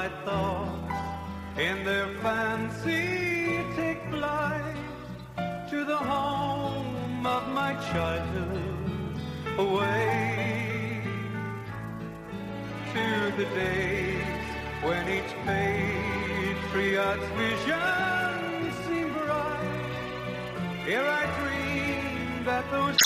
my thoughts in their fancy take flight to the home of my childhood, away to the days when each patriot's vision seemed bright. Here I dreamed that those